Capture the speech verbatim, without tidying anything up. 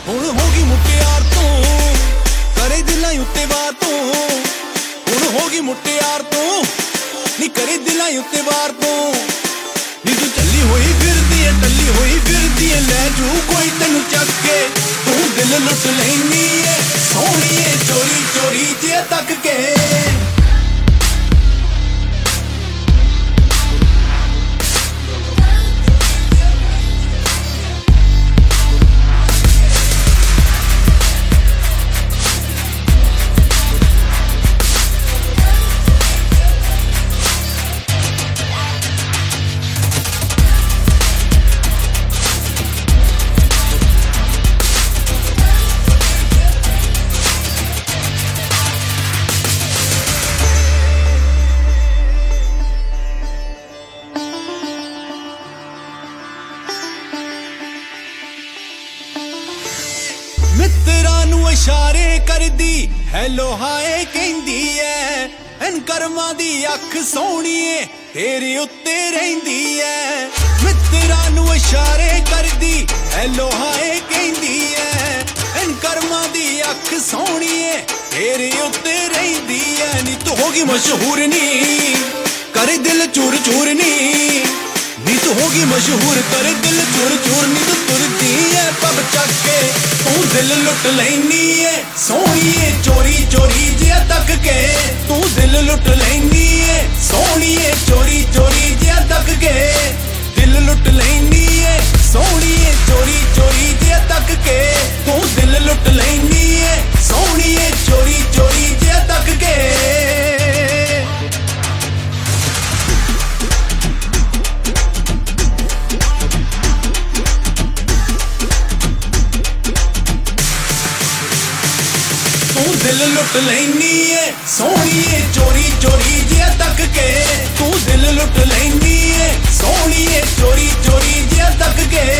ਹੁਣ ਹੋ ਗਈ ਮੁਟਿਆਰ ਤੂੰ, ਕਰੇ ਦਿਲਾਂ ਉੱਤੇ ਵਾਰ ਤੂੰ। ਹੁਣ ਹੋ ਗਈ ਮੁਟਿਆਰ ਤੂੰ, ਨੀ ਕਰੇ ਦਿਲਾਂ ਉੱਤੇ ਵਾਰ ਤੂੰ। ਨੀ ਤੂੰ ਚੱਲੀ ਹੋਈ ਫਿਰਦੀ ਏ, ਟੱਲੀ ਹੋਈ ਫਿਰਦੀ ਏ, ਲੈ ਜੂ ਕੋਈ ਤੈਨੂੰ ਚੱਕ ਕੇ। ਤੂੰ ਦਿਲ ਲੁੱਟ ਲੈਨੀ ਏ ਸੋਹਣੀਏ, ਚੋਰੀ ਚੋਰੀ ਜੇ ਤੱਕ ਕੇ। ਮਿੱਤਰਾਂ ਨੂੰ ਇਸ਼ਾਰੇ ਕਰਦੀ ਹੈਲੋ ਹਾਏ ਕਹਿੰਦੀ ਐ। ਐਨ ਕਰਮਾਂ ਦੀ ਅੱਖ ਸੋਹਣੀਏ ਤੇਰੇ ਉੱਤੇ ਰਹਿੰਦੀ ਐ। ਮਿੱਤਰਾਂ ਨੂੰ ਇਸ਼ਾਰੇ ਕਰਦੀ ਹੈਲੋ ਹਾਏ ਕਹਿੰਦੀ ਐ। ਐਨ ਕਰਮਾਂ ਦੀ ਅੱਖ ਸੋਹਣੀਏ ਤੇਰੇ ਉੱਤੇ ਰਹਿੰਦੀ ਐ। ਨੀ ਤੂੰ ਹੋ ਗਈ ਮਸ਼ਹੂਰ ਨੀ, ਕਰੇ ਦਿਲ ਚੂਰ ਚੂਰ ਨੀ। ਨੀ ਤੂੰ ਹੋ ਗਈ ਮਸ਼ਹੂਰ, ਕਰੇ ਦਿਲ ਚੂਰ ਚੂਰ। ਨੀ ਤੂੰ ਤੁਰਦੀ ਐ ਪੱਬ ਚੱਕ ਕੇ, ਤੂੰ ਦਿਲ ਲੁੱਟ ਲੈਨੀ ਏ ਸੋਹਣੀਏ, ਚੋਰੀ ਚੋਰੀ ਜਿਹਾ ਤੱਕ ਕੇ। ਤੂੰ ਦਿਲ ਲੁੱਟ ਲੈਨੀ ਏ ਸੋਹਣੀਏ, ਚੋਰੀ ਚੋਰੀ ਜਿਹਾ ਤੱਕ ਕੇ। ਦਿਲ ਲੁੱਟ ਲੈਨੀ ਏ ਸੋਹਣੀਏ, ਚੋਰੀ ਚੋਰੀ ਜਿਹਾ ਤੱਕ ਕੇ। ਤੂੰ ਦਿਲ ਲੁੱਟ ਲੈਨੀ ਏ ਸੋਹਣੀਏ, ਚੋਰੀ ਚੋਰੀ ਜਿਹਾ ਤੱਕ ਕੇ। ਤੂੰ ਦਿਲ ਲੁੱਟ ਲੈਨੀ ਏ ਸੋਹਣੀਏ, ਚੋਰੀ ਚੋਰੀ ਜਿਹਾ ਤੱਕ ਕੇ। ਤੂੰ ਦਿਲ ਲੁੱਟ ਲੈਨੀ ਏ ਸੋਹਣੀਏ, ਚੋਰੀ ਚੋਰੀ ਜਿਹਾ ਤੱਕ ਕੇ।